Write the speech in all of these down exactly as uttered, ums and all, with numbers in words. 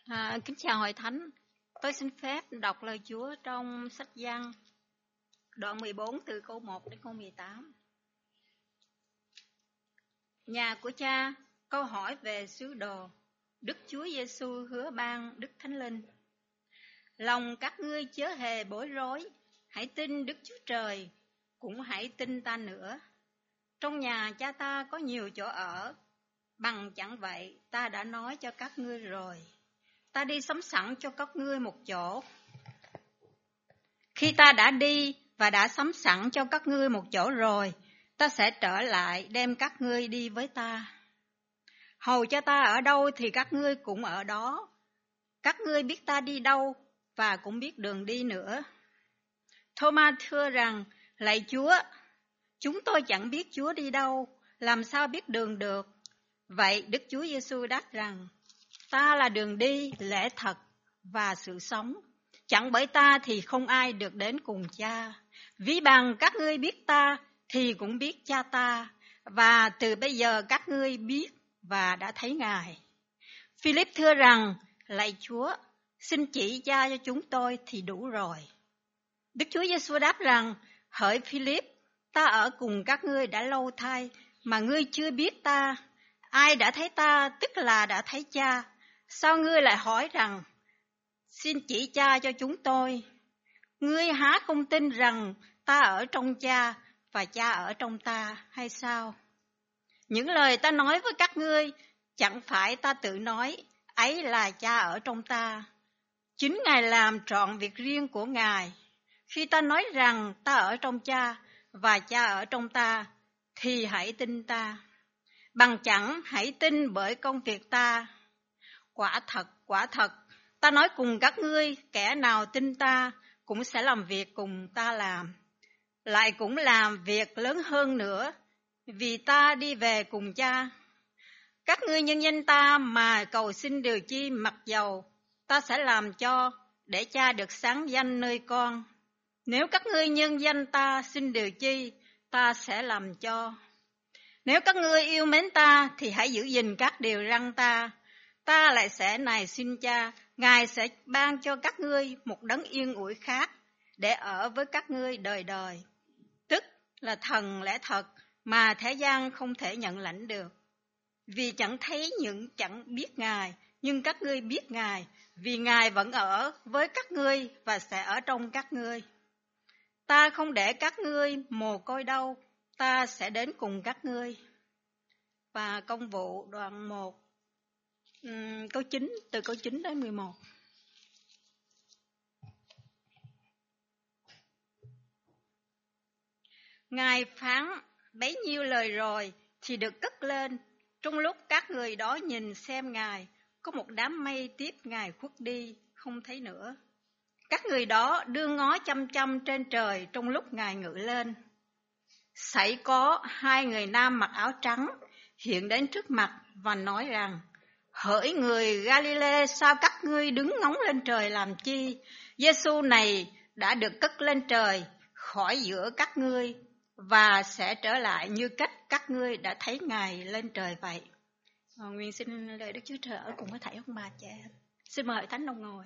À, kính chào hội thánh. Tôi xin phép đọc lời Chúa trong sách Giăng đoạn mười bốn từ câu một đến câu mười tám. Nhà của cha, câu hỏi về sứ đồ. Đức Chúa Giêsu hứa ban Đức Thánh Linh. Lòng các ngươi chớ hề bối rối, hãy tin Đức Chúa Trời, cũng hãy tin ta nữa. Trong nhà cha ta có nhiều chỗ ở, bằng chẳng vậy ta đã nói cho các ngươi rồi. Ta đi sắm sẵn cho các ngươi một chỗ. Khi ta đã đi và đã sắm sẵn cho các ngươi một chỗ rồi, ta sẽ trở lại đem các ngươi đi với ta. Hầu cho ta ở đâu thì các ngươi cũng ở đó. Các ngươi biết ta đi đâu và cũng biết đường đi nữa. Thô-ma thưa rằng, lạy Chúa, chúng tôi chẳng biết Chúa đi đâu, làm sao biết đường được? Vậy Đức Chúa Giêsu đáp rằng, ta là đường đi, lẽ thật và sự sống. Chẳng bởi ta thì không ai được đến cùng cha. Ví bằng các ngươi biết ta thì cũng biết cha ta, và từ bây giờ các ngươi biết và đã thấy Ngài. Philip thưa rằng, lạy Chúa, xin chỉ cha cho chúng tôi thì đủ rồi. Đức Chúa Giêsu đáp rằng, hỡi Philip, ta ở cùng các ngươi đã lâu thay mà ngươi chưa biết ta. Ai đã thấy ta tức là đã thấy cha. Sao ngươi lại hỏi rằng, xin chỉ cha cho chúng tôi? Ngươi há không tin rằng ta ở trong cha và cha ở trong ta hay sao? Những lời ta nói với các ngươi, chẳng phải ta tự nói, ấy là cha ở trong ta. Chính Ngài làm trọn việc riêng của Ngài. Khi ta nói rằng ta ở trong cha và cha ở trong ta, thì hãy tin ta. Bằng chẳng hãy tin bởi công việc ta. Quả thật, quả thật, ta nói cùng các ngươi, kẻ nào tin ta cũng sẽ làm việc cùng ta làm. Lại cũng làm việc lớn hơn nữa, vì ta đi về cùng cha. Các ngươi nhân danh ta mà cầu xin điều chi mặc dầu, ta sẽ làm cho, để cha được sáng danh nơi con. Nếu các ngươi nhân danh ta xin điều chi, ta sẽ làm cho. Nếu các ngươi yêu mến ta, thì hãy giữ gìn các điều răn ta. Ta lại sẽ này xin cha, Ngài sẽ ban cho các ngươi một đấng yên ủi khác, để ở với các ngươi đời đời. Tức là thần lẽ thật mà thế gian không thể nhận lãnh được. Vì chẳng thấy những chẳng biết Ngài, nhưng các ngươi biết Ngài, vì Ngài vẫn ở với các ngươi và sẽ ở trong các ngươi. Ta không để các ngươi mồ côi đâu, ta sẽ đến cùng các ngươi. Và công vụ đoạn một, um, câu chín, từ câu chín đến mười một. Ngài phán bấy nhiêu lời rồi thì được cất lên. Trong lúc các người đó nhìn xem Ngài, có một đám mây tiếp Ngài khuất đi, không thấy nữa. Các người đó đưa ngó chăm chăm trên trời trong lúc Ngài ngự lên. Sảy có hai người nam mặc áo trắng hiện đến trước mặt và nói rằng, hỡi người Galilee, sao các ngươi đứng ngóng lên trời làm chi? Giêsu này đã được cất lên trời khỏi giữa các ngươi và sẽ trở lại như cách các ngươi đã thấy Ngài lên trời vậy. À, nguyện xin lời Đức Chúa Trời ở cùng với thầy ông bà cha em. Xin mời Thánh đồng ngồi.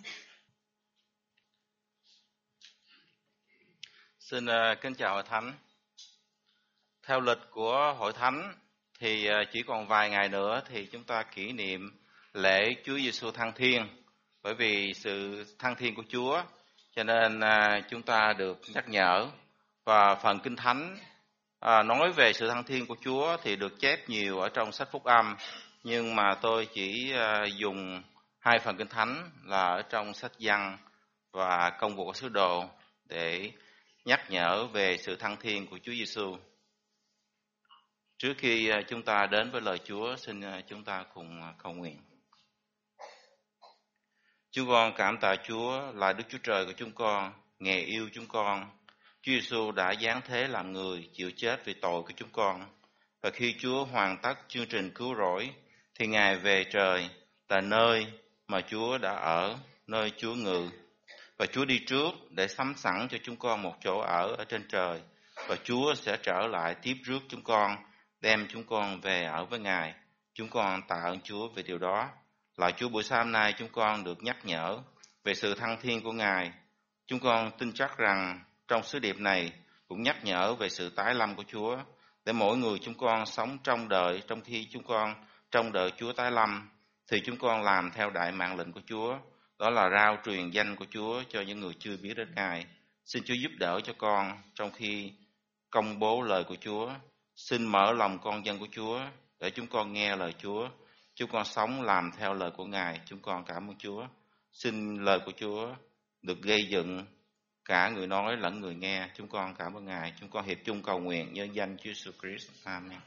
Xin uh, kính chào hội thánh. Theo lịch của hội thánh thì uh, chỉ còn vài ngày nữa thì chúng ta kỷ niệm lễ Chúa Giêsu thăng thiên. Bởi vì sự thăng thiên của Chúa cho nên uh, chúng ta được nhắc nhở. Và phần Kinh Thánh uh, nói về sự thăng thiên của Chúa thì được chép nhiều ở trong sách Phúc Âm. Nhưng mà tôi chỉ uh, dùng hai phần Kinh Thánh là ở trong sách Giăng và Công vụ của Sứ Đồ để nhắc nhở về sự thăng thiên của Chúa Giêsu. Trước khi chúng ta đến với lời Chúa, xin chúng ta cùng cầu nguyện. Chúng con cảm tạ Chúa là Đức Chúa Trời của chúng con, Ngài yêu chúng con. Chúa Giêsu đã giáng thế làm người, chịu chết vì tội của chúng con. Và khi Chúa hoàn tất chương trình cứu rỗi, thì Ngài về trời là nơi mà Chúa đã ở, nơi Chúa ngự. Và Chúa đi trước để sắm sẵn cho chúng con một chỗ ở ở trên trời. Và Chúa sẽ trở lại tiếp rước chúng con, đem chúng con về ở với Ngài. Chúng con tạ ơn Chúa về điều đó. Lạy Chúa, buổi sáng hôm nay chúng con được nhắc nhở về sự thăng thiên của Ngài. Chúng con tin chắc rằng trong sứ điệp này cũng nhắc nhở về sự tái lâm của Chúa, để mỗi người chúng con sống trong đời, trong khi chúng con trong đời Chúa tái lâm, thì chúng con làm theo đại mạng lệnh của Chúa, đó là rao truyền danh của Chúa cho những người chưa biết đến Ngài. Xin Chúa giúp đỡ cho con trong khi công bố lời của Chúa. Xin mở lòng con dân của Chúa để chúng con nghe lời Chúa. Chúng con sống làm theo lời của Ngài. Chúng con cảm ơn Chúa. Xin lời của Chúa được gây dựng cả người nói lẫn người nghe. Chúng con cảm ơn Ngài. Chúng con hiệp chung cầu nguyện nhân danh Chúa Jesus Christ. Amen.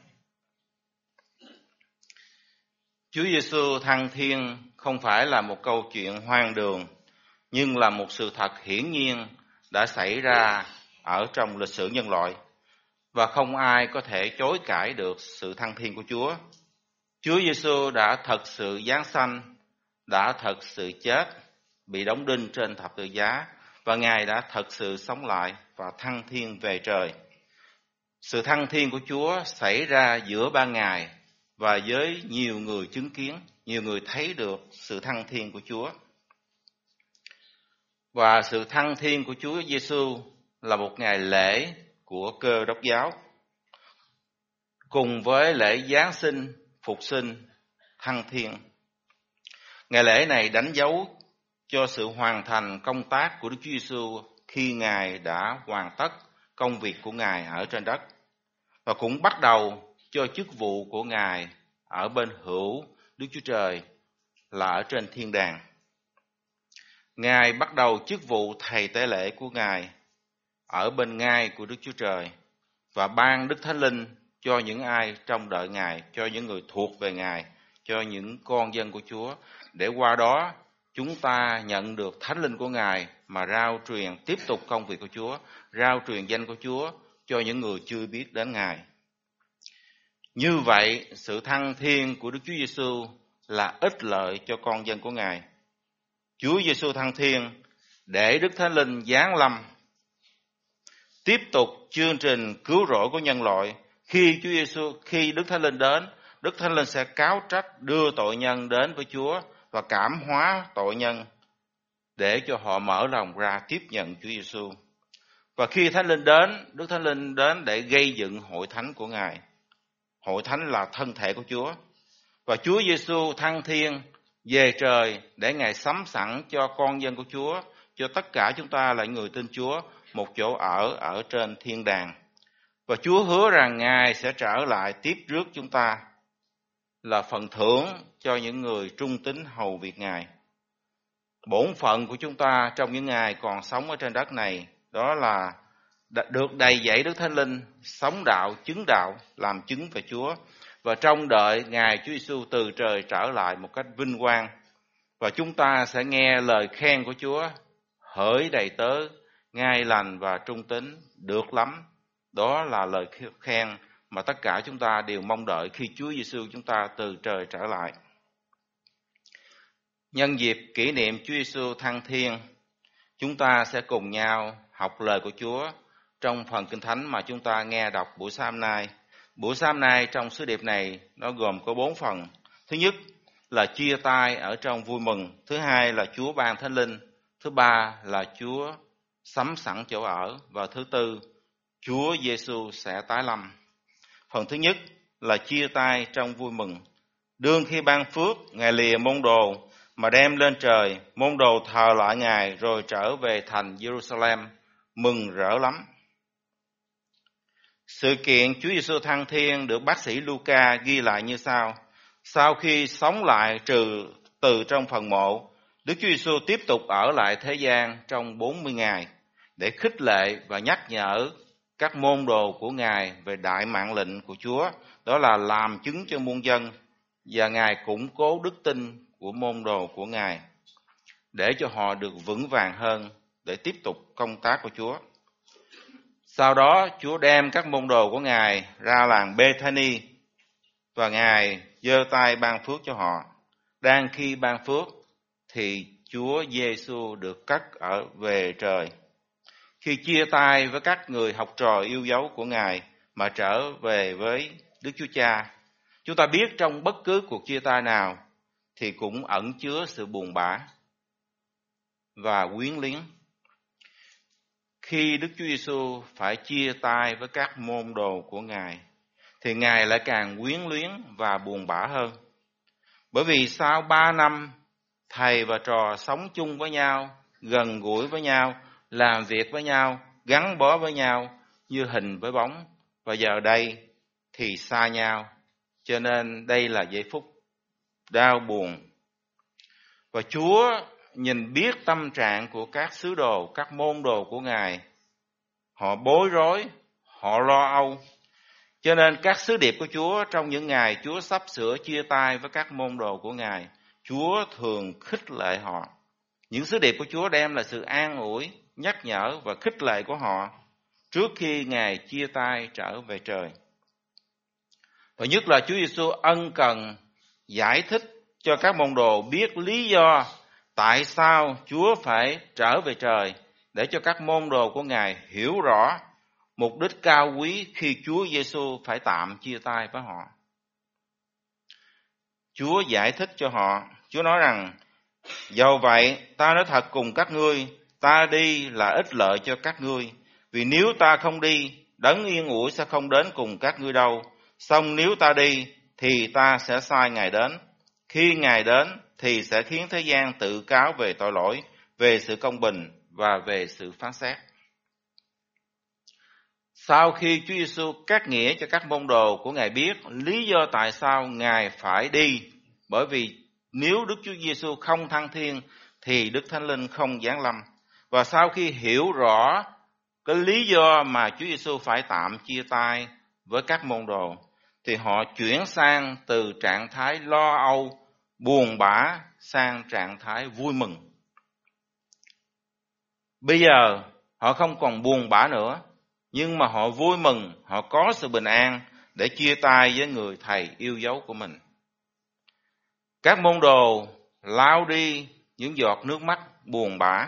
Chúa Giêsu thăng thiên không phải là một câu chuyện hoang đường, nhưng là một sự thật hiển nhiên đã xảy ra ở trong lịch sử nhân loại, và không ai có thể chối cãi được sự thăng thiên của Chúa. Chúa Giêsu đã thật sự giáng sanh, đã thật sự chết, bị đóng đinh trên thập tự giá, và Ngài đã thật sự sống lại và thăng thiên về trời. Sự thăng thiên của Chúa xảy ra giữa ban ngày, và với nhiều người chứng kiến, nhiều người thấy được sự thăng thiên của Chúa. Và sự thăng thiên của Chúa Giêsu là một ngày lễ của Cơ Đốc giáo, cùng với lễ Giáng sinh, phục sinh, thăng thiên. Ngày lễ này đánh dấu cho sự hoàn thành công tác của Đức Chúa Giêsu khi Ngài đã hoàn tất công việc của Ngài ở trên đất, và cũng bắt đầu cho chức vụ của Ngài ở bên hữu Đức Chúa Trời là ở trên thiên đàng. Ngài bắt đầu chức vụ thầy tế lễ của Ngài ở bên ngai của Đức Chúa Trời, và ban Đức Thánh Linh cho những ai trong đợi Ngài, cho những người thuộc về Ngài, cho những con dân của Chúa, để qua đó chúng ta nhận được Thánh Linh của Ngài mà rao truyền tiếp tục công việc của Chúa, rao truyền danh của Chúa cho những người chưa biết đến Ngài. Như vậy, sự thăng thiên của Đức Chúa Giêsu là ích lợi cho con dân của Ngài. Chúa Giêsu thăng thiên để Đức Thánh Linh giáng lâm, tiếp tục chương trình cứu rỗi của nhân loại. Khi Chúa Giêsu, khi Đức Thánh Linh đến, Đức Thánh Linh sẽ cáo trách đưa tội nhân đến với Chúa và cảm hóa tội nhân để cho họ mở lòng ra tiếp nhận Chúa Giêsu. Và khi Thánh Linh đến, Đức Thánh Linh đến để gây dựng hội thánh của Ngài. Hội thánh là thân thể của Chúa. Và Chúa Giêsu thăng thiên về trời để Ngài sắm sẵn cho con dân của Chúa, cho tất cả chúng ta là người tin Chúa, một chỗ ở ở trên thiên đàng. Và Chúa hứa rằng Ngài sẽ trở lại tiếp rước chúng ta, là phần thưởng cho những người trung tín hầu việc Ngài. Bổn phận của chúng ta trong những ngày còn sống ở trên đất này, đó là được đầy dẫy Đức Thánh Linh, sống đạo, chứng đạo, làm chứng về Chúa, và trông đợi Ngài Chúa Giêsu từ trời trở lại một cách vinh quang. Và chúng ta sẽ nghe lời khen của Chúa: hỡi đầy tớ ngai lành và trung tín, được lắm. Đó là lời khen mà tất cả chúng ta đều mong đợi khi Chúa Giêsu chúng ta từ trời trở lại. Nhân dịp kỷ niệm Chúa Giêsu thăng thiên, chúng ta sẽ cùng nhau học lời của Chúa trong phần Kinh Thánh mà chúng ta nghe đọc buổi sáng hôm nay. Buổi sáng hôm nay trong sứ điệp này nó gồm có bốn phần. Thứ nhất là chia tay ở trong vui mừng. Thứ hai là Chúa ban Thánh Linh. Thứ ba là Chúa sắm sẵn chỗ ở. Và thứ tư, Chúa Giêsu sẽ tái lâm. Phần thứ nhất là chia tay trong vui mừng. Đương khi ban phước, Ngài lìa môn đồ mà đem lên trời, môn đồ thờ lại Ngài rồi trở về thành Jerusalem, mừng rỡ lắm. Sự kiện Chúa Giêsu thăng thiên được bác sĩ Luca ghi lại như sau: sau khi sống lại trừ từ trong phần mộ, Đức Chúa Giêsu tiếp tục ở lại thế gian trong bốn mươi ngày để khích lệ và nhắc nhở các môn đồ của Ngài về đại mạng lệnh của Chúa, đó là làm chứng cho muôn dân, và Ngài củng cố đức tin của môn đồ của Ngài để cho họ được vững vàng hơn để tiếp tục công tác của Chúa. Sau đó Chúa đem các môn đồ của Ngài ra làng Bethany và Ngài giơ tay ban phước cho họ. Đang khi ban phước thì Chúa Giêsu được cất ở về trời. Khi chia tay với các người học trò yêu dấu của Ngài mà trở về với Đức Chúa Cha, chúng ta biết trong bất cứ cuộc chia tay nào thì cũng ẩn chứa sự buồn bã và quyến luyến. Khi Đức Chúa Giêsu phải chia tay với các môn đồ của Ngài, thì Ngài lại càng quyến luyến và buồn bã hơn. Bởi vì sau ba năm thầy và trò sống chung với nhau, gần gũi với nhau, làm việc với nhau, gắn bó với nhau như hình với bóng, và giờ đây thì xa nhau. Cho nên đây là giây phút đau buồn. Và Chúa nhìn biết tâm trạng của các sứ đồ, các môn đồ của Ngài. Họ bối rối, họ lo âu. Cho nên các sứ điệp của Chúa trong những ngày Chúa sắp sửa chia tay với các môn đồ của Ngài, Chúa thường khích lệ họ. Những sứ điệp của Chúa đem là sự an ủi, nhắc nhở và khích lệ của họ trước khi Ngài chia tay trở về trời. Và nhất là Chúa Giêsu ân cần giải thích cho các môn đồ biết lý do tại sao Chúa phải trở về trời, để cho các môn đồ của Ngài hiểu rõ mục đích cao quý khi Chúa Giêsu phải tạm chia tay với họ. Chúa giải thích cho họ, Chúa nói rằng: dầu vậy, ta nói thật cùng các ngươi, ta đi là ích lợi cho các ngươi. Vì nếu ta không đi, đấng yên ủi sẽ không đến cùng các ngươi đâu. Song nếu ta đi, thì ta sẽ sai Ngài đến. Khi Ngài đến, thì sẽ khiến thế gian tự cáo về tội lỗi, về sự công bình và về sự phán xét. Sau khi Chúa Giêsu cắt nghĩa cho các môn đồ của Ngài biết lý do tại sao Ngài phải đi, bởi vì nếu Đức Chúa Giêsu không thăng thiên thì Đức Thánh Linh không giáng lâm. Và sau khi hiểu rõ cái lý do mà Chúa Giêsu phải tạm chia tay với các môn đồ, thì họ chuyển sang từ trạng thái lo âu, buồn bã sang trạng thái vui mừng. Bây giờ họ không còn buồn bã nữa, nhưng mà họ vui mừng, họ có sự bình an để chia tay với người thầy yêu dấu của mình. Các môn đồ lau đi những giọt nước mắt buồn bã,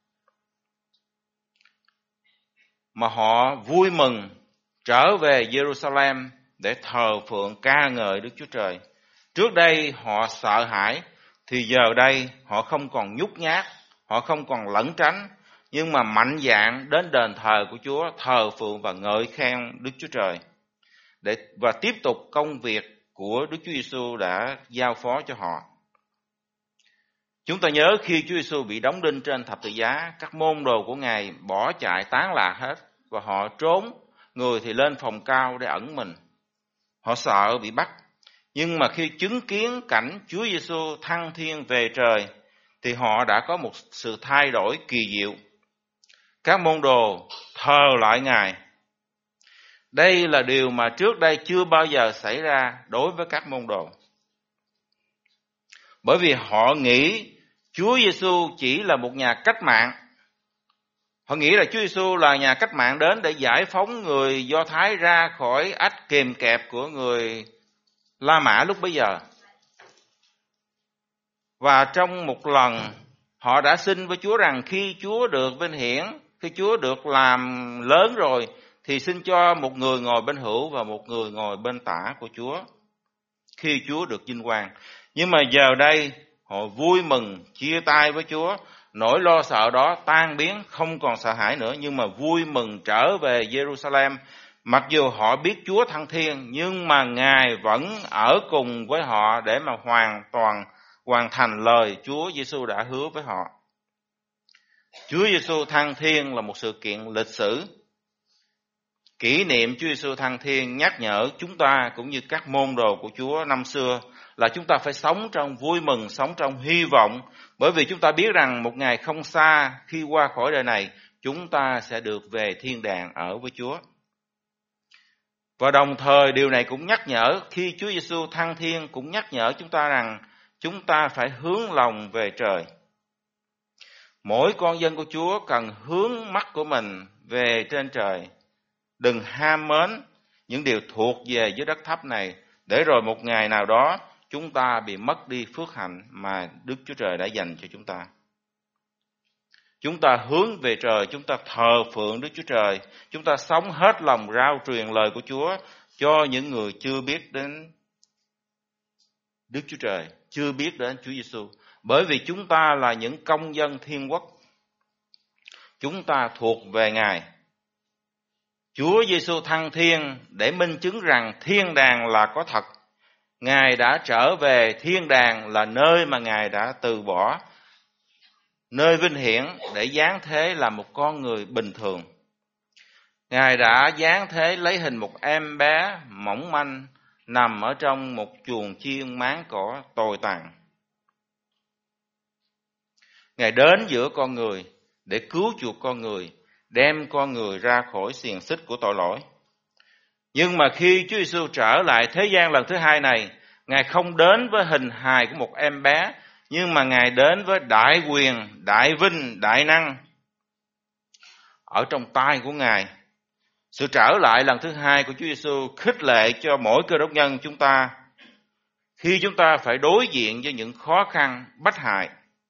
mà họ vui mừng trở về Jerusalem để thờ phượng ca ngợi Đức Chúa Trời. Trước đây họ sợ hãi, thì giờ đây họ không còn nhút nhát, họ không còn lẩn tránh, nhưng mà mạnh dạn đến đền thờ của Chúa, thờ phượng và ngợi khen Đức Chúa Trời, để và tiếp tục công việc của Đức Chúa Giêsu đã giao phó cho họ. Chúng ta nhớ khi Chúa Giêsu bị đóng đinh trên thập tự giá, các môn đồ của Ngài bỏ chạy tán lạc hết và họ trốn, người thì lên phòng cao để ẩn mình. Họ sợ bị bắt. Nhưng mà khi chứng kiến cảnh Chúa Giêsu thăng thiên về trời, thì họ đã có một sự thay đổi kỳ diệu. Các môn đồ thờ lại Ngài. Đây là điều mà trước đây chưa bao giờ xảy ra đối với các môn đồ. Bởi vì họ nghĩ Chúa Giêsu chỉ là một nhà cách mạng. Họ nghĩ là Chúa Giêsu là nhà cách mạng đến để giải phóng người Do Thái ra khỏi ách kìm kẹp của người La Mã lúc bấy giờ. Và trong một lần họ đã xin với Chúa rằng khi Chúa được vinh hiển, khi Chúa được làm lớn rồi, thì xin cho một người ngồi bên hữu và một người ngồi bên tả của Chúa khi Chúa được vinh quang. Nhưng mà giờ đây họ vui mừng chia tay với Chúa, nỗi lo sợ đó tan biến, không còn sợ hãi nữa, nhưng mà vui mừng trở về Jerusalem. Mặc dù họ biết Chúa thăng thiên, nhưng mà Ngài vẫn ở cùng với họ để mà hoàn toàn hoàn thành lời Chúa Giêsu đã hứa với họ. Chúa Giêsu thăng thiên là một sự kiện lịch sử. Kỷ niệm Chúa Giêsu thăng thiên nhắc nhở chúng ta cũng như các môn đồ của Chúa năm xưa là chúng ta phải sống trong vui mừng, sống trong hy vọng, bởi vì chúng ta biết rằng một ngày không xa khi qua khỏi đời này, chúng ta sẽ được về thiên đàng ở với Chúa. Và đồng thời điều này cũng nhắc nhở khi Chúa Giêsu thăng thiên cũng nhắc nhở chúng ta rằng chúng ta phải hướng lòng về trời. Mỗi con dân của Chúa cần hướng mắt của mình về trên trời. Đừng ham mến những điều thuộc về dưới đất thấp này, để rồi một ngày nào đó chúng ta bị mất đi phước hạnh mà Đức Chúa Trời đã dành cho chúng ta. Chúng ta hướng về trời, chúng ta thờ phượng Đức Chúa Trời, chúng ta sống hết lòng rao truyền lời của Chúa cho những người chưa biết đến Đức Chúa Trời, chưa biết đến Chúa Giêsu, bởi vì chúng ta là những công dân thiên quốc. Chúng ta thuộc về Ngài. Chúa Giêsu thăng thiên để minh chứng rằng thiên đàng là có thật. Ngài đã trở về thiên đàng là nơi mà Ngài đã từ bỏ, nơi vinh hiển để giáng thế là một con người bình thường. Ngài đã giáng thế lấy hình một em bé mỏng manh nằm ở trong một chuồng chiên máng cỏ tồi tàn. Ngài đến giữa con người để cứu chuộc con người, đem con người ra khỏi xiềng xích của tội lỗi. Nhưng mà khi Chúa Giêsu trở lại thế gian lần thứ hai này, Ngài không đến với hình hài của một em bé, nhưng mà Ngài đến với đại quyền, đại vinh, đại năng ở trong tay của Ngài. Sự trở lại lần thứ hai của Chúa Giêsu khích lệ cho mỗi cơ đốc nhân chúng ta khi chúng ta phải đối diện với những khó khăn, bất hại.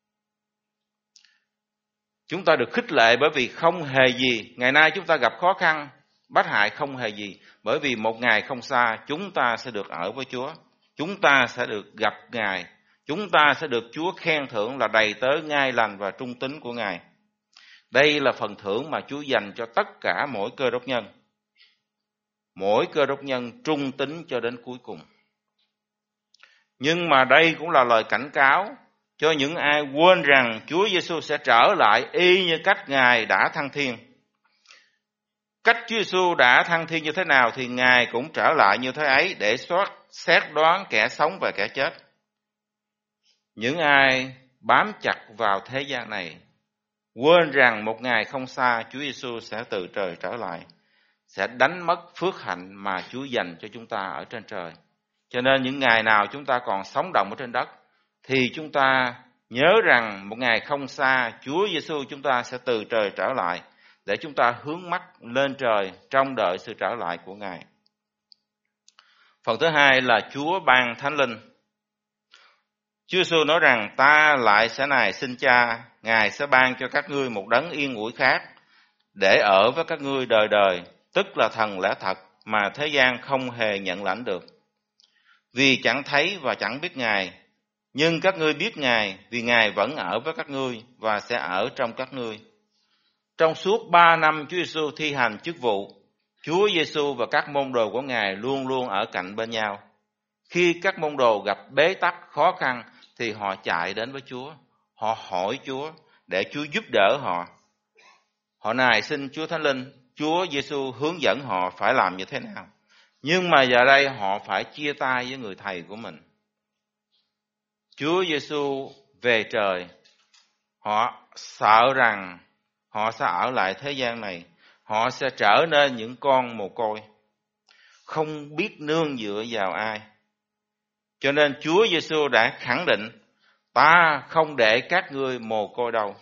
Chúng ta được khích lệ bởi vì không hề gì. Ngày nay chúng ta gặp khó khăn, bất hại không hề gì. Bởi vì một ngày không xa chúng ta sẽ được ở với Chúa. Chúng ta sẽ được gặp Ngài. Chúng ta sẽ được Chúa khen thưởng là đầy tớ ngai lành và trung tín của Ngài. Đây là phần thưởng mà Chúa dành cho tất cả mỗi cơ đốc nhân. Mỗi cơ đốc nhân trung tín cho đến cuối cùng. Nhưng mà đây cũng là lời cảnh cáo cho những ai quên rằng Chúa Giêsu sẽ trở lại y như cách Ngài đã thăng thiên. Cách Chúa Giêsu đã thăng thiên như thế nào thì Ngài cũng trở lại như thế ấy để soát, xét đoán kẻ sống và kẻ chết. Những ai bám chặt vào thế gian này, quên rằng một ngày không xa Chúa Giêsu sẽ từ trời trở lại, sẽ đánh mất phước hạnh mà Chúa dành cho chúng ta ở trên trời. Cho nên những ngày nào chúng ta còn sống động ở trên đất, thì chúng ta nhớ rằng một ngày không xa Chúa Giêsu chúng ta sẽ từ trời trở lại, để chúng ta hướng mắt lên trời trông đợi sự trở lại của Ngài. Phần thứ hai là Chúa ban Thánh Linh. Chúa Giêsu nói rằng ta lại sẽ này xin Cha, Ngài sẽ ban cho các ngươi một đấng yên ủi khác để ở với các ngươi đời đời, tức là thần lẽ thật mà thế gian không hề nhận lãnh được. Vì chẳng thấy và chẳng biết Ngài, nhưng các ngươi biết Ngài, vì Ngài vẫn ở với các ngươi và sẽ ở trong các ngươi. Trong suốt ba năm Chúa Giêsu thi hành chức vụ, Chúa Giêsu và các môn đồ của Ngài luôn luôn ở cạnh bên nhau. Khi các môn đồ gặp bế tắc khó khăn thì họ chạy đến với Chúa, họ hỏi Chúa để Chúa giúp đỡ họ. Họ nài xin Chúa Thánh Linh, Chúa Giêsu hướng dẫn họ phải làm như thế nào. Nhưng mà giờ đây họ phải chia tay với người thầy của mình. Chúa Giêsu về trời, họ sợ rằng họ sẽ ở lại thế gian này, họ sẽ trở nên những con mồ côi, không biết nương dựa vào ai. Cho nên Chúa Giêsu đã khẳng định, ta không để các ngươi mồ côi đâu.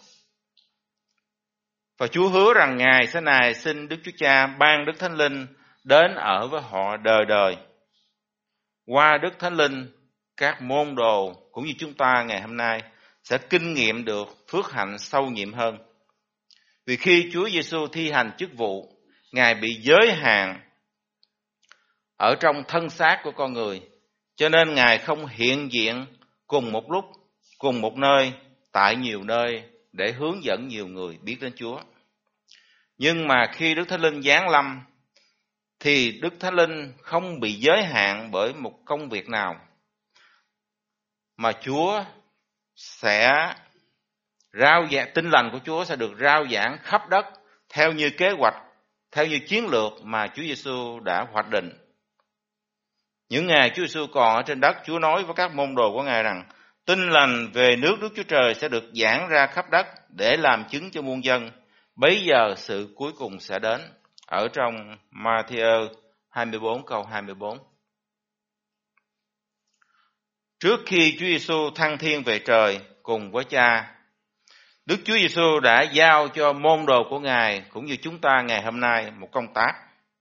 Và Chúa hứa rằng Ngài sẽ nài xin Đức Chúa Cha ban Đức Thánh Linh đến ở với họ đời đời. Qua Đức Thánh Linh, các môn đồ cũng như chúng ta ngày hôm nay sẽ kinh nghiệm được phước hạnh sâu nhiệm hơn. Vì khi Chúa Giêsu thi hành chức vụ, Ngài bị giới hạn ở trong thân xác của con người, cho nên Ngài không hiện diện cùng một lúc, cùng một nơi, tại nhiều nơi để hướng dẫn nhiều người biết đến Chúa. Nhưng mà khi Đức Thánh Linh giáng lâm, thì Đức Thánh Linh không bị giới hạn bởi một công việc nào, mà Chúa sẽ rao giảng, tin lành của Chúa sẽ được rao giảng khắp đất theo như kế hoạch, theo như chiến lược mà Chúa Giêsu đã hoạch định. Những ngày Chúa Giêsu còn ở trên đất, Chúa nói với các môn đồ của Ngài rằng tin lành về nước Đức Chúa Trời sẽ được giảng ra khắp đất để làm chứng cho muôn dân. Bấy giờ sự cuối cùng sẽ đến. Ở trong Ma-thi-ơ hai mươi bốn câu hai mươi bốn. Trước khi Chúa Giêsu thăng thiên về trời cùng với Cha, Đức Chúa Giêsu đã giao cho môn đồ của Ngài cũng như chúng ta ngày hôm nay một công tác.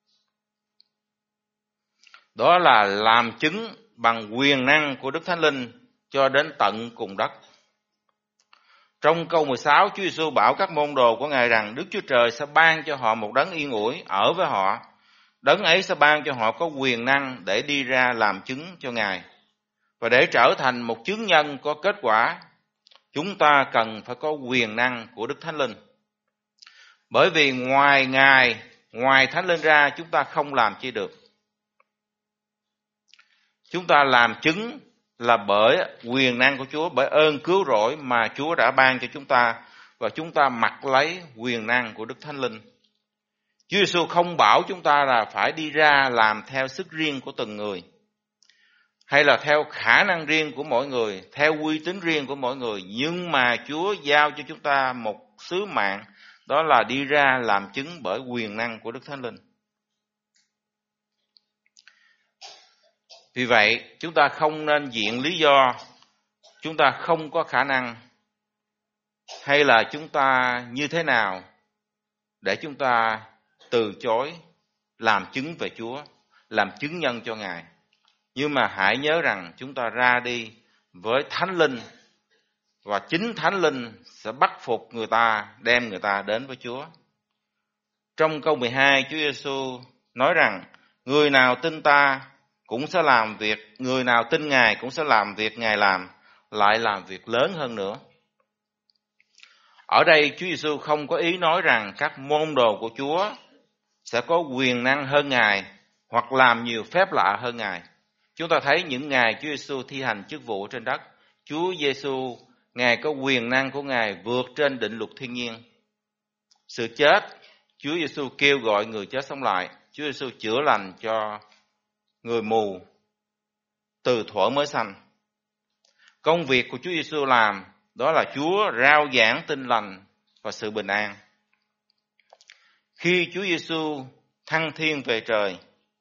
Đó là làm chứng bằng quyền năng của Đức Thánh Linh cho đến tận cùng đất. Trong câu mười sáu, Chúa Giêsu bảo các môn đồ của Ngài rằng Đức Chúa Trời sẽ ban cho họ một đấng yên ủi ở với họ. Đấng ấy sẽ ban cho họ có quyền năng để đi ra làm chứng cho Ngài. Và để trở thành một chứng nhân có kết quả, chúng ta cần phải có quyền năng của Đức Thánh Linh. Bởi vì ngoài Ngài, ngoài Thánh Linh ra, chúng ta không làm chi được. Chúng ta làm chứng là bởi quyền năng của Chúa, bởi ơn cứu rỗi mà Chúa đã ban cho chúng ta, và chúng ta mặc lấy quyền năng của Đức Thánh Linh. Chúa Giêsu không bảo chúng ta là phải đi ra làm theo sức riêng của từng người, hay là theo khả năng riêng của mỗi người, theo uy tín riêng của mỗi người, nhưng mà Chúa giao cho chúng ta một sứ mạng, đó là đi ra làm chứng bởi quyền năng của Đức Thánh Linh. Vì vậy, chúng ta không nên viện lý do chúng ta không có khả năng, hay là chúng ta như thế nào để chúng ta từ chối làm chứng về Chúa, làm chứng nhân cho Ngài. Nhưng mà hãy nhớ rằng chúng ta ra đi với Thánh Linh, và chính Thánh Linh sẽ bắt phục người ta, đem người ta đến với Chúa. Trong câu mười hai, Chúa Giêsu nói rằng, người nào tin ta cũng sẽ làm việc, người nào tin Ngài cũng sẽ làm việc Ngài làm, lại làm việc lớn hơn nữa. Ở đây Chúa Giêsu không có ý nói rằng các môn đồ của Chúa sẽ có quyền năng hơn Ngài hoặc làm nhiều phép lạ hơn Ngài. Chúng ta thấy những ngày Chúa Giêsu thi hành chức vụ trên đất, Chúa Giêsu Ngài có quyền năng của Ngài vượt trên định luật thiên nhiên. Sự chết, Chúa Giêsu kêu gọi người chết sống lại. Chúa Giêsu chữa lành cho người mù từ thuở mới sanh. Công việc của Chúa Giêsu làm đó là Chúa rao giảng tin lành và sự bình an. Khi Chúa Giêsu thăng thiên về trời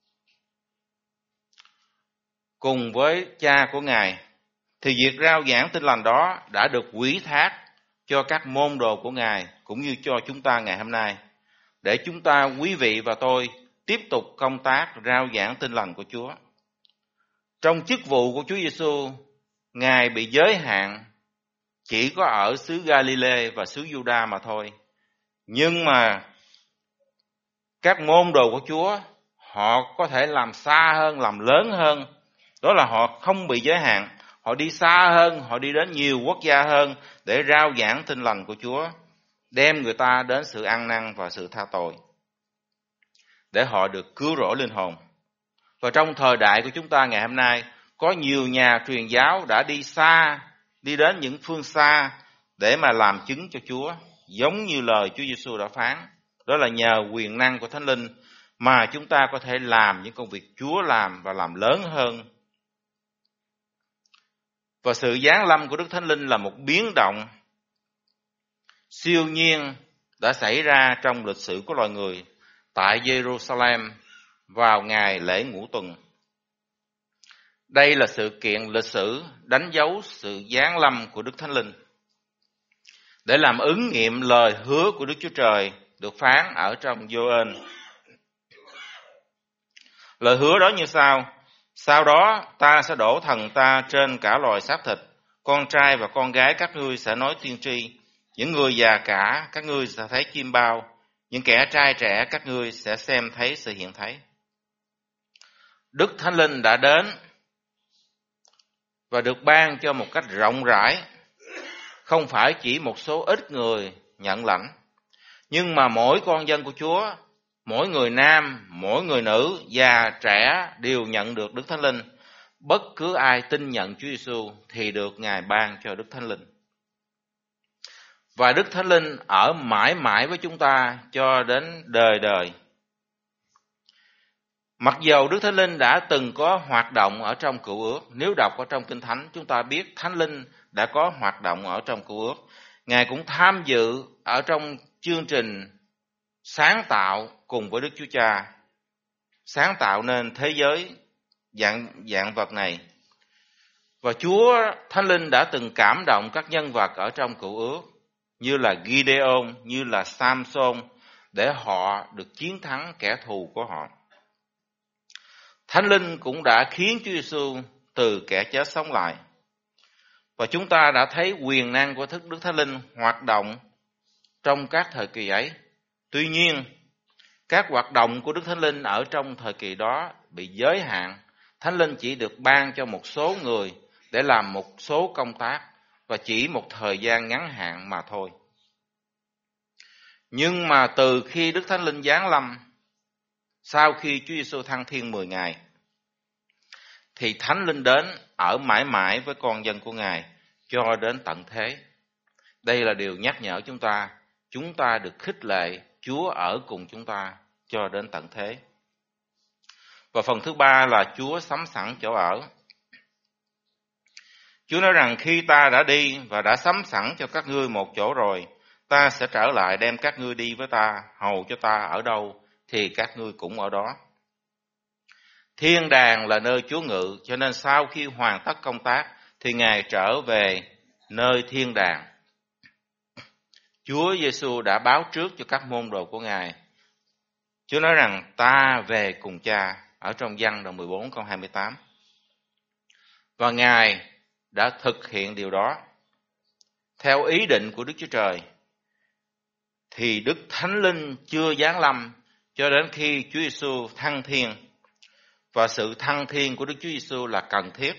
cùng với Cha của Ngài, thì việc rao giảng tin lành đó đã được ủy thác cho các môn đồ của Ngài, cũng như cho chúng ta ngày hôm nay, để chúng ta, quý vị và tôi, tiếp tục công tác rao giảng tin lành của Chúa. Trong chức vụ của Chúa Giêsu, Ngài bị giới hạn chỉ có ở xứ Galilee và xứ Giu-đa mà thôi. Nhưng mà các môn đồ của Chúa, họ có thể làm xa hơn, làm lớn hơn. Đó là họ không bị giới hạn. Họ đi xa hơn, họ đi đến nhiều quốc gia hơn để rao giảng tin lành của Chúa, đem người ta đến sự ăn năn và sự tha tội, để họ được cứu rỗi linh hồn. Và trong thời đại của chúng ta ngày hôm nay, có nhiều nhà truyền giáo đã đi xa, đi đến những phương xa để mà làm chứng cho Chúa, giống như lời Chúa Giêsu đã phán. Đó là nhờ quyền năng của Thánh Linh mà chúng ta có thể làm những công việc Chúa làm và làm lớn hơn. Và sự giáng lâm của Đức Thánh Linh là một biến động siêu nhiên đã xảy ra trong lịch sử của loài người tại Jerusalem vào ngày lễ ngũ tuần. Đây là sự kiện lịch sử đánh dấu sự giáng lâm của Đức Thánh Linh, để làm ứng nghiệm lời hứa của Đức Chúa Trời được phán ở trong Gioan. Lời hứa đó như sau: sau đó ta sẽ đổ thần ta trên cả loài xác thịt, con trai và con gái các ngươi sẽ nói tiên tri, những người già cả các ngươi sẽ thấy chim bao, những kẻ trai trẻ các ngươi sẽ xem thấy sự hiện thấy. Đức Thánh Linh đã đến và được ban cho một cách rộng rãi, không phải chỉ một số ít người nhận lãnh, nhưng mà mỗi con dân của Chúa, mỗi người nam, mỗi người nữ, già, trẻ đều nhận được Đức Thánh Linh. Bất cứ ai tin nhận Chúa Giêsu thì được Ngài ban cho Đức Thánh Linh. Và Đức Thánh Linh ở mãi mãi với chúng ta cho đến đời đời. Mặc dầu Đức Thánh Linh đã từng có hoạt động ở trong Cựu Ước, nếu đọc ở trong Kinh Thánh, chúng ta biết Thánh Linh đã có hoạt động ở trong Cựu Ước. Ngài cũng tham dự ở trong chương trình sáng tạo cùng với Đức Chúa Cha, sáng tạo nên thế giới dạng, dạng vật này. Và Chúa Thánh Linh đã từng cảm động các nhân vật ở trong Cựu Ước, như là Gideon, như là Samson, để họ được chiến thắng kẻ thù của họ. Thánh Linh cũng đã khiến Chúa Giêsu từ kẻ chết sống lại. Và chúng ta đã thấy quyền năng của Đức Thánh Linh hoạt động trong các thời kỳ ấy. Tuy nhiên, các hoạt động của Đức Thánh Linh ở trong thời kỳ đó bị giới hạn. Thánh Linh chỉ được ban cho một số người để làm một số công tác và chỉ một thời gian ngắn hạn mà thôi. Nhưng mà từ khi Đức Thánh Linh giáng lâm, sau khi Chúa Giêsu thăng thiên mười ngày, thì Thánh Linh đến ở mãi mãi với con dân của Ngài cho đến tận thế. Đây là điều nhắc nhở chúng ta, chúng ta được khích lệ Chúa ở cùng chúng ta cho đến tận thế. Và phần thứ ba là Chúa sắm sẵn chỗ ở. Chúa nói rằng khi ta đã đi và đã sắm sẵn cho các ngươi một chỗ rồi, ta sẽ trở lại đem các ngươi đi với ta, hầu cho ta ở đâu thì các ngươi cũng ở đó. Thiên đàng là nơi Chúa ngự, cho nên sau khi hoàn tất công tác thì Ngài trở về nơi thiên đàng. Chúa Giêsu đã báo trước cho các môn đồ của Ngài. Chúa nói rằng ta về cùng Cha ở trong Giăng đoạn mười bốn câu hai mươi tám. Và Ngài đã thực hiện điều đó. Theo ý định của Đức Chúa Trời thì Đức Thánh Linh chưa giáng lâm cho đến khi Chúa Giêsu thăng thiên. Và sự thăng thiên của Đức Chúa Giêsu là cần thiết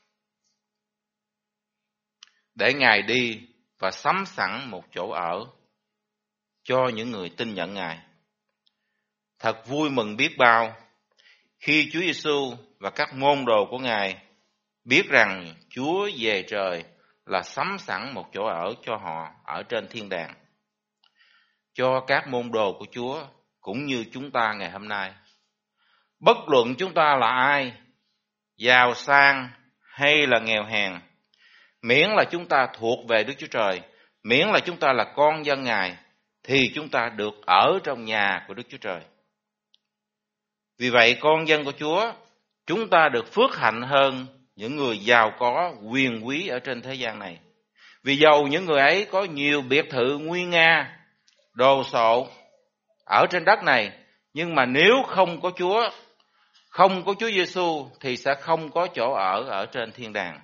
để Ngài đi và sắm sẵn một chỗ ở cho những người tin nhận Ngài. Thật vui mừng biết bao khi Chúa Giêsu và các môn đồ của Ngài biết rằng Chúa về trời là sắm sẵn một chỗ ở cho họ ở trên thiên đàng. Cho các môn đồ của Chúa cũng như chúng ta ngày hôm nay. Bất luận chúng ta là ai, giàu sang hay là nghèo hèn, miễn là chúng ta thuộc về Đức Chúa Trời, miễn là chúng ta là con dân Ngài, thì chúng ta được ở trong nhà của Đức Chúa Trời. Vì vậy con dân của Chúa, chúng ta được phước hạnh hơn những người giàu có quyền quý ở trên thế gian này. Vì dầu những người ấy có nhiều biệt thự nguy nga, đồ sộ ở trên đất này, nhưng mà nếu không có Chúa, không có Chúa Giêsu thì sẽ không có chỗ ở ở trên thiên đàng.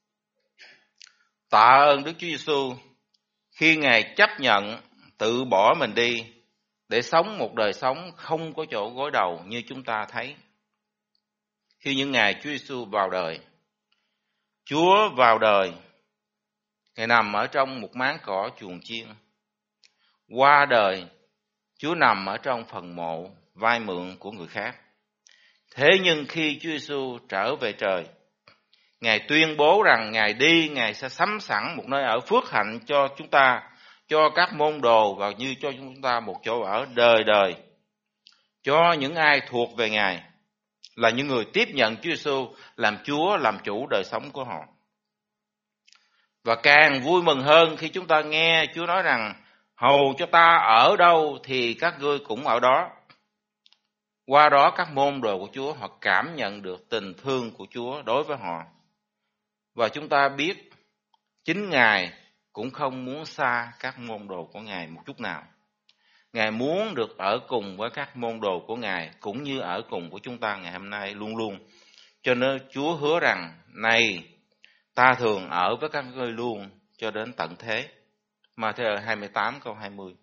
Tạ ơn Đức Chúa Giêsu khi Ngài chấp nhận tự bỏ mình đi để sống một đời sống không có chỗ gối đầu như chúng ta thấy. Khi những ngày Chúa Giêsu vào đời, Chúa vào đời, Ngài nằm ở trong một máng cỏ chuồng chiên. Qua đời, Chúa nằm ở trong phần mộ vay mượn của người khác. Thế nhưng khi Chúa Giêsu trở về trời, Ngài tuyên bố rằng Ngài đi, Ngài sẽ sắm sẵn một nơi ở phước hạnh cho chúng ta, cho các môn đồ và như cho chúng ta một chỗ ở đời đời. Cho những ai thuộc về Ngài là những người tiếp nhận Chúa Giêsu làm Chúa, làm chủ đời sống của họ. Và càng vui mừng hơn khi chúng ta nghe Chúa nói rằng hầu cho ta ở đâu thì các ngươi cũng ở đó. Qua đó các môn đồ của Chúa họ cảm nhận được tình thương của Chúa đối với họ. Và chúng ta biết chính Ngài cũng không muốn xa các môn đồ của Ngài một chút nào. Ngài muốn được ở cùng với các môn đồ của Ngài cũng như ở cùng của chúng ta ngày hôm nay luôn luôn. Cho nên Chúa hứa rằng này ta thường ở với các ngươi luôn cho đến tận thế. Ma-thi-ơ hai mươi tám câu hai mươi.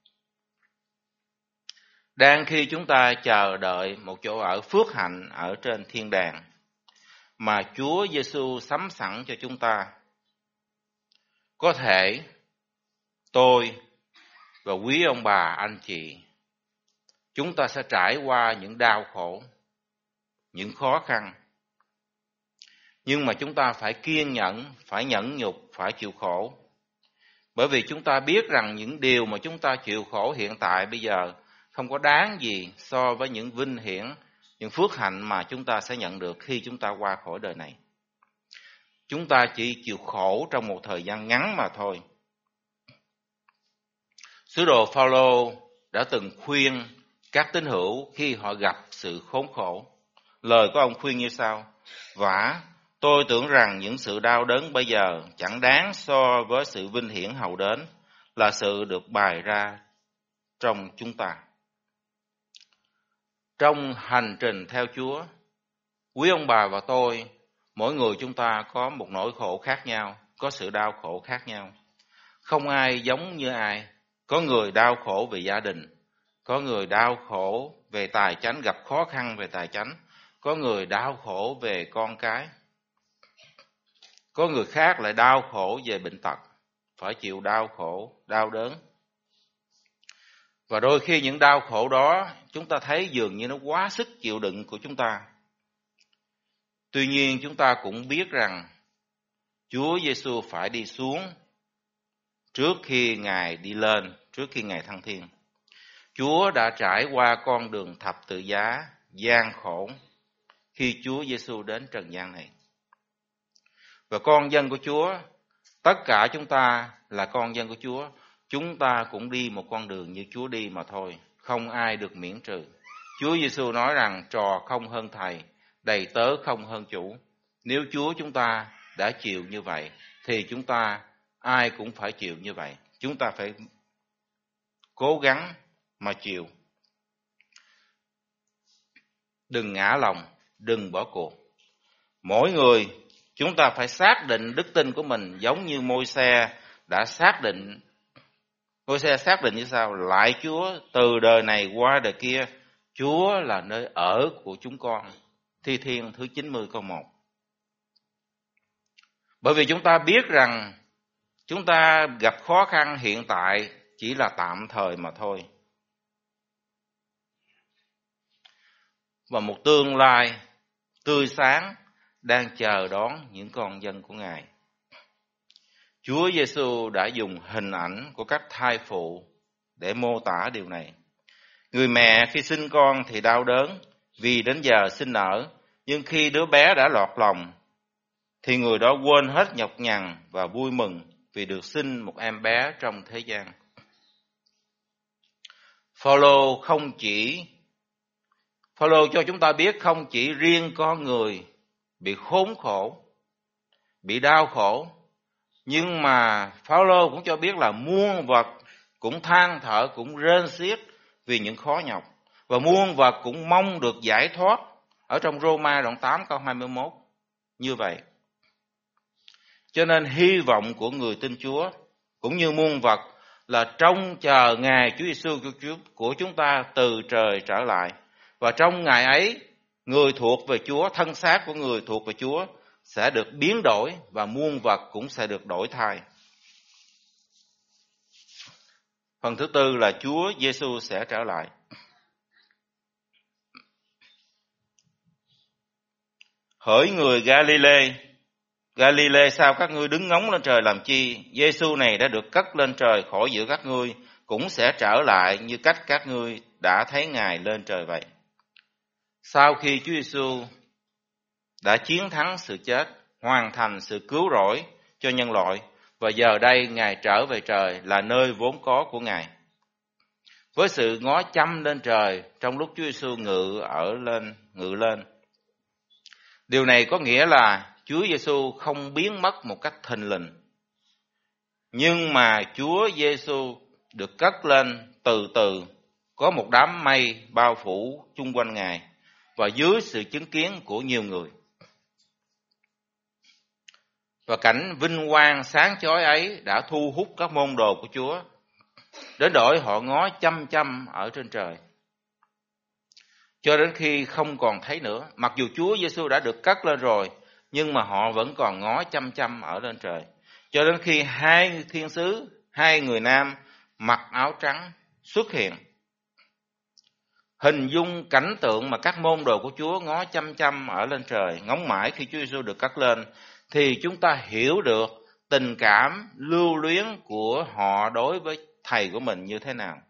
Đang khi chúng ta chờ đợi một chỗ ở phước hạnh ở trên thiên đàng mà Chúa Giêsu sắm sẵn cho chúng ta, có thể tôi và quý ông bà anh chị, chúng ta sẽ trải qua những đau khổ, những khó khăn. Nhưng mà chúng ta phải kiên nhẫn, phải nhẫn nhục, phải chịu khổ. Bởi vì chúng ta biết rằng những điều mà chúng ta chịu khổ hiện tại bây giờ không có đáng gì so với những vinh hiển, những phước hạnh mà chúng ta sẽ nhận được khi chúng ta qua khỏi đời này. Chúng ta chỉ chịu khổ trong một thời gian ngắn mà thôi. Sứ đồ Phao-lô đã từng khuyên các tín hữu khi họ gặp sự khốn khổ. Lời của ông khuyên như sau: Vả, tôi tưởng rằng những sự đau đớn bây giờ chẳng đáng so với sự vinh hiển hầu đến là sự được bày ra trong chúng ta. Trong hành trình theo Chúa, quý ông bà và tôi, mỗi người chúng ta có một nỗi khổ khác nhau, có sự đau khổ khác nhau. Không ai giống như ai. Có người đau khổ về gia đình, có người đau khổ về tài chánh, gặp khó khăn về tài chánh, có người đau khổ về con cái. Có người khác lại đau khổ về bệnh tật, phải chịu đau khổ, đau đớn. Và đôi khi những đau khổ đó chúng ta thấy dường như nó quá sức chịu đựng của chúng ta. Tuy nhiên chúng ta cũng biết rằng Chúa Giêsu phải đi xuống trước khi Ngài đi lên, trước khi Ngài thăng thiên. Chúa đã trải qua con đường thập tự giá gian khổ khi Chúa Giêsu đến trần gian này. Và con dân của Chúa, tất cả chúng ta là con dân của Chúa, chúng ta cũng đi một con đường như Chúa đi mà thôi, không ai được miễn trừ. Chúa Giêsu nói rằng trò không hơn thầy, đầy tớ không hơn chủ. Nếu Chúa chúng ta đã chịu như vậy, thì chúng ta ai cũng phải chịu như vậy. Chúng ta phải cố gắng mà chịu. Đừng ngã lòng, đừng bỏ cuộc. Mỗi người chúng ta phải xác định đức tin của mình giống như Môi-se đã xác định. Môi-se xác định như sao? Lạy Chúa, từ đời này qua đời kia, Chúa là nơi ở của chúng con. Thi Thiên thứ chín mươi câu một. Bởi vì chúng ta biết rằng chúng ta gặp khó khăn hiện tại chỉ là tạm thời mà thôi. Và một tương lai tươi sáng đang chờ đón những con dân của Ngài. Chúa Giêsu đã dùng hình ảnh của các thai phụ để mô tả điều này. Người mẹ khi sinh con thì đau đớn vì đến giờ sinh nở, nhưng khi đứa bé đã lọt lòng thì người đó quên hết nhọc nhằn và vui mừng vì được sinh một em bé trong thế gian. Phaolô không chỉ Phaolô cho chúng ta biết không chỉ riêng con người bị khốn khổ, bị đau khổ, nhưng mà Phaolô cũng cho biết là muôn vật cũng than thở, cũng rên xiết vì những khó nhọc, và muôn vật cũng mong được giải thoát. Ở trong Roma đoạn tám câu hai mươi mốt như vậy. Cho nên hy vọng của người tin Chúa cũng như muôn vật là trông chờ ngày Chúa Giêsu của chúng ta từ trời trở lại. Và trong ngày ấy, người thuộc về Chúa, thân xác của người thuộc về Chúa sẽ được biến đổi và muôn vật cũng sẽ được đổi thay. Phần thứ tư là Chúa Giêsu sẽ trở lại. Hỡi người Galile, Galile sao các ngươi đứng ngóng lên trời làm chi? Giêsu này đã được cất lên trời khỏi giữa các ngươi, cũng sẽ trở lại như cách các ngươi đã thấy Ngài lên trời vậy. Sau khi Chúa Giêsu đã chiến thắng sự chết, hoàn thành sự cứu rỗi cho nhân loại, và giờ đây Ngài trở về trời là nơi vốn có của Ngài. Với sự ngó chăm lên trời trong lúc Chúa Giêsu ngự ở lên, ngự lên. Điều này có nghĩa là Chúa Giêsu không biến mất một cách thình lình, nhưng mà Chúa Giêsu được cất lên từ từ, có một đám mây bao phủ chung quanh Ngài và dưới sự chứng kiến của nhiều người. Và cảnh vinh quang sáng chói ấy đã thu hút các môn đồ của Chúa, đến đổi họ ngó chăm chăm ở trên trời, cho đến khi không còn thấy nữa. Mặc dù Chúa Giêsu đã được cất lên rồi, nhưng mà họ vẫn còn ngó chăm chăm ở lên trời, cho đến khi hai thiên sứ, hai người nam mặc áo trắng xuất hiện. Hình dung cảnh tượng mà các môn đồ của Chúa ngó chăm chăm ở lên trời, ngóng mãi khi Chúa Giêsu được cất lên, thì chúng ta hiểu được tình cảm lưu luyến của họ đối với thầy của mình như thế nào.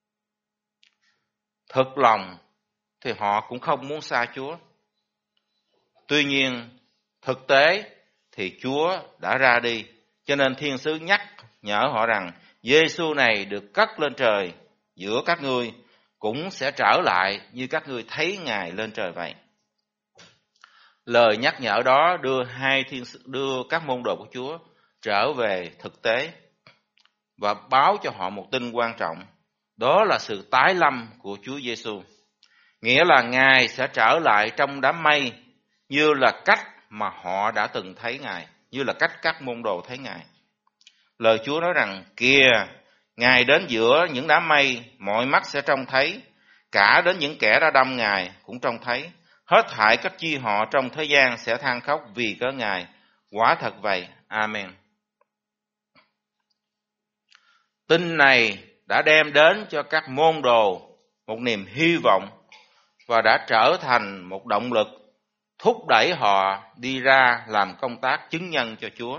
Thực lòng thì họ cũng không muốn xa Chúa. Tuy nhiên, thực tế thì Chúa đã ra đi, cho nên thiên sứ nhắc nhở họ rằng Giêsu này được cất lên trời giữa các ngươi, cũng sẽ trở lại như các ngươi thấy Ngài lên trời vậy. Lời nhắc nhở đó đưa hai thiên đưa các môn đồ của Chúa trở về thực tế và báo cho họ một tin quan trọng, đó là sự tái lâm của Chúa Giêsu. Nghĩa là Ngài sẽ trở lại trong đám mây như là cách mà họ đã từng thấy Ngài, như là cách các môn đồ thấy Ngài. Lời Chúa nói rằng, kìa, Ngài đến giữa những đám mây, mọi mắt sẽ trông thấy, cả đến những kẻ đã đâm Ngài cũng trông thấy. Hết thảy các chi họ trong thế gian sẽ than khóc vì cớ Ngài, Quả thật vậy. Amen. Tin này đã đem đến cho các môn đồ một niềm hy vọng và đã trở thành một động lực thúc đẩy họ đi ra làm công tác chứng nhân cho Chúa.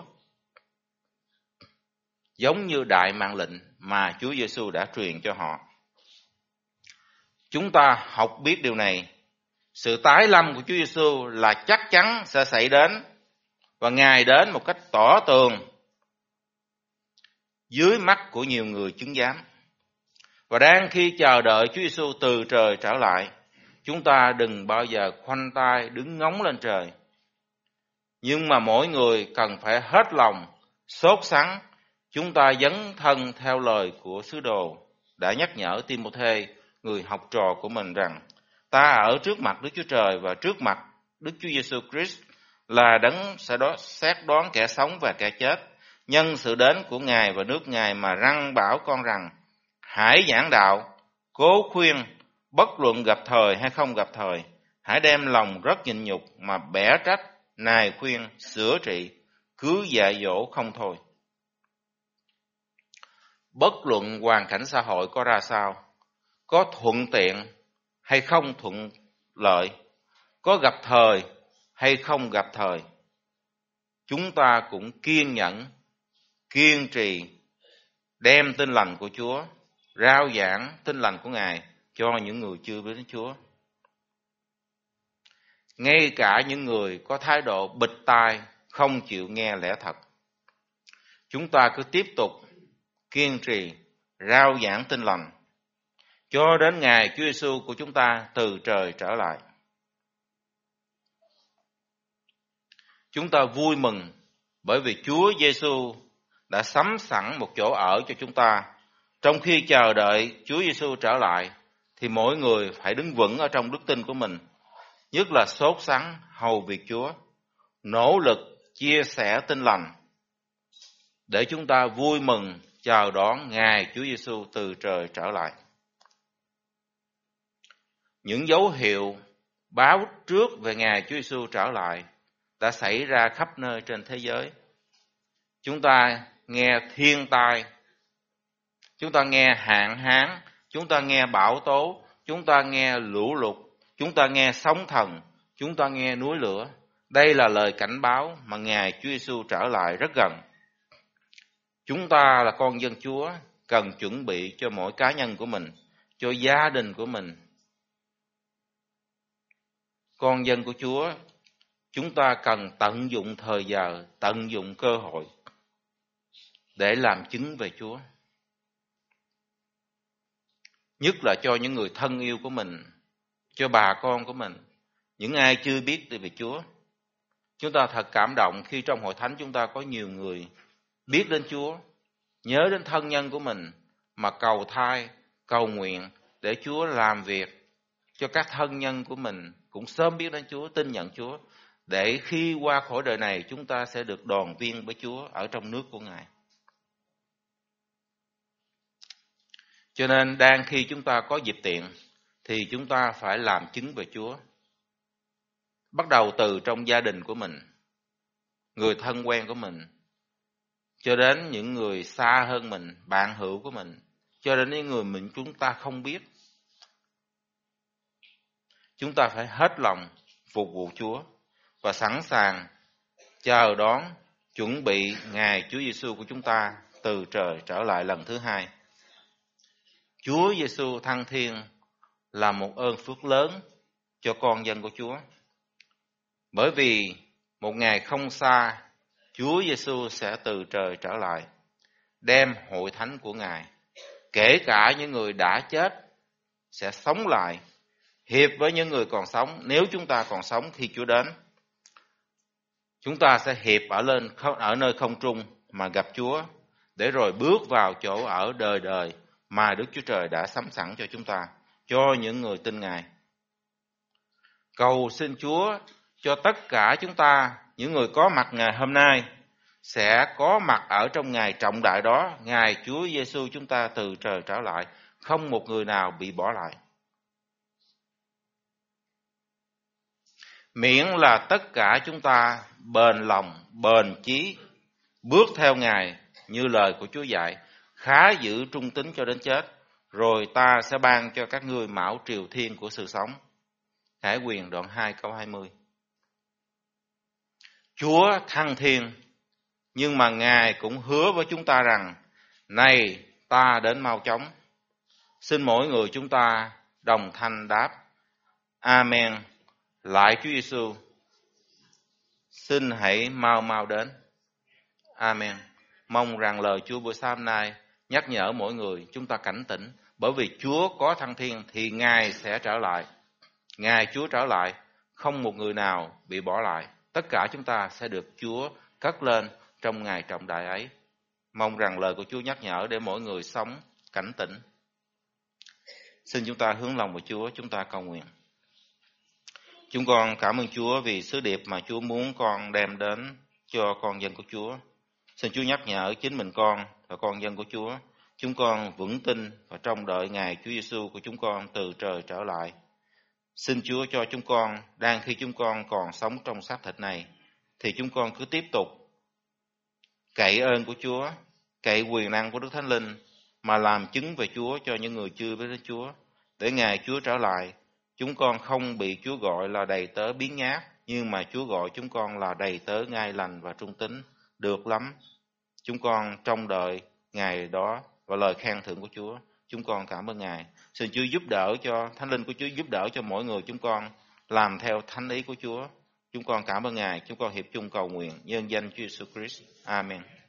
Giống như đại mạng lệnh mà Chúa Giêsu đã truyền cho họ. Chúng ta học biết điều này, sự tái lâm của Chúa Giêsu là chắc chắn sẽ xảy đến, và Ngài đến một cách tỏ tường dưới mắt của nhiều người chứng giám. Và đang khi chờ đợi Chúa Giêsu từ trời trở lại, chúng ta đừng bao giờ khoanh tay đứng ngóng lên trời. Nhưng mà mỗi người cần phải hết lòng, sốt sắng, chúng ta dấn thân theo lời của sứ đồ đã nhắc nhở Ti-mô-thê, người học trò của mình, rằng ta ở trước mặt Đức Chúa Trời và trước mặt Đức Chúa Giêsu Christ là đấng sẽ đó xét đoán kẻ sống và kẻ chết. Nhân sự đến của Ngài và nước Ngài mà răn bảo con rằng hãy giảng đạo, cố khuyên, bất luận gặp thời hay không gặp thời. Hãy đem lòng rất nhịn nhục mà bẻ trách, nài khuyên, sửa trị, cứ dạy dỗ không thôi. Bất luận hoàn cảnh xã hội có ra sao, có thuận tiện hay không thuận lợi, có gặp thời hay không gặp thời, chúng ta cũng kiên nhẫn, kiên trì, đem tin lành của Chúa, rao giảng tin lành của Ngài cho những người chưa biết đến Chúa. Ngay cả những người có thái độ bịt tai, không chịu nghe lẽ thật, chúng ta cứ tiếp tục kiên trì, rao giảng tin lành cho đến ngày Chúa Giêsu của chúng ta từ trời trở lại. Chúng ta vui mừng bởi vì Chúa Giêsu đã sắm sẵn một chỗ ở cho chúng ta. Trong khi chờ đợi Chúa Giêsu trở lại, thì mỗi người phải đứng vững ở trong đức tin của mình, nhất là sốt sắng hầu việc Chúa, nỗ lực chia sẻ tin lành, để chúng ta vui mừng chào đón ngày Chúa Giêsu từ trời trở lại. Những dấu hiệu báo trước về ngày Chúa Giêsu trở lại đã xảy ra khắp nơi trên thế giới. Chúng ta nghe thiên tai, chúng ta nghe hạn hán, chúng ta nghe bão tố, chúng ta nghe lũ lụt, chúng ta nghe sóng thần, chúng ta nghe núi lửa. Đây là lời cảnh báo mà ngày Chúa Giêsu trở lại rất gần. Chúng ta là con dân Chúa, cần chuẩn bị cho mỗi cá nhân của mình, cho gia đình của mình. Con dân của Chúa, chúng ta cần tận dụng thời giờ, tận dụng cơ hội để làm chứng về Chúa. Nhất là cho những người thân yêu của mình, cho bà con của mình, những ai chưa biết về Chúa. Chúng ta thật cảm động khi trong hội thánh chúng ta có nhiều người biết đến Chúa, nhớ đến thân nhân của mình mà cầu thai, cầu nguyện để Chúa làm việc cho các thân nhân của mình cũng sớm biết đến Chúa, tin nhận Chúa, để khi qua khỏi đời này chúng ta sẽ được đoàn viên với Chúa ở trong nước của Ngài. Cho nên đang khi chúng ta có dịp tiện thì chúng ta phải làm chứng về Chúa. Bắt đầu từ trong gia đình của mình, người thân quen của mình, cho đến những người xa hơn mình, bạn hữu của mình, cho đến những người mình chúng ta không biết. Chúng ta phải hết lòng phục vụ Chúa và sẵn sàng chờ đón, chuẩn bị ngày Chúa Giêsu của chúng ta từ trời trở lại lần thứ hai. Chúa Giêsu thăng thiên là một ơn phước lớn cho con dân của Chúa. Bởi vì một ngày không xa, Chúa Giêsu sẽ từ trời trở lại, đem hội thánh của Ngài, kể cả những người đã chết, sẽ sống lại, hiệp với những người còn sống. Nếu chúng ta còn sống khi Chúa đến, chúng ta sẽ hiệp ở lên ở nơi không trung mà gặp Chúa, để rồi bước vào chỗ ở đời đời mà Đức Chúa Trời đã sắm sẵn cho chúng ta, cho những người tin Ngài. Cầu xin Chúa cho tất cả chúng ta, những người có mặt ngày hôm nay, sẽ có mặt ở trong ngày trọng đại đó, ngày Chúa Giêsu chúng ta từ trời trở lại, không một người nào bị bỏ lại. miễn là tất cả chúng ta bền lòng, bền chí, bước theo Ngài như lời của Chúa dạy, khá giữ trung tín cho đến chết, rồi ta sẽ ban cho các ngươi mão triều thiên của sự sống. Khải Huyền đoạn hai câu hai mươi. Chúa thăng thiên, nhưng mà Ngài cũng hứa với chúng ta rằng, này ta đến mau chóng. Xin mỗi người chúng ta đồng thanh đáp, Amen. Lại Chúa Giêsu, xin hãy mau mau đến. Amen. Mong rằng lời Chúa buổi sáng hôm nay nhắc nhở mỗi người chúng ta cảnh tỉnh, bởi vì Chúa có thăng thiên thì Ngài sẽ trở lại. Ngài Chúa trở lại, không một người nào bị bỏ lại. Tất cả chúng ta sẽ được Chúa cất lên trong ngày trọng đại ấy. Mong rằng lời của Chúa nhắc nhở để mỗi người sống cảnh tỉnh. Xin chúng ta hướng lòng vào Chúa, chúng ta cầu nguyện. Chúng con cảm ơn Chúa vì sứ điệp mà Chúa muốn con đem đến cho con dân của Chúa. Xin Chúa nhắc nhở chính mình con và con dân của Chúa. Chúng con vững tin và trông đợi ngày Chúa Giêsu của chúng con từ trời trở lại. Xin Chúa cho chúng con, đang khi chúng con còn sống trong xác thịt này, thì chúng con cứ tiếp tục cậy ơn của Chúa, cậy quyền năng của Đức Thánh Linh, mà làm chứng về Chúa cho những người chưa biết đến Chúa. Để ngày Chúa trở lại, chúng con không bị Chúa gọi là đầy tớ biếng nhác, nhưng mà Chúa gọi chúng con là đầy tớ ngay lành và trung tín. Được lắm. Chúng con trông đợi ngày đó và lời khen thưởng của Chúa. Chúng con cảm ơn Ngài. Xin Chúa giúp đỡ cho, Thánh Linh của Chúa giúp đỡ cho mỗi người chúng con làm theo thánh ý của Chúa. Chúng con cảm ơn Ngài. Chúng con hiệp chung cầu nguyện nhân danh Chúa Jesus Christ. Amen.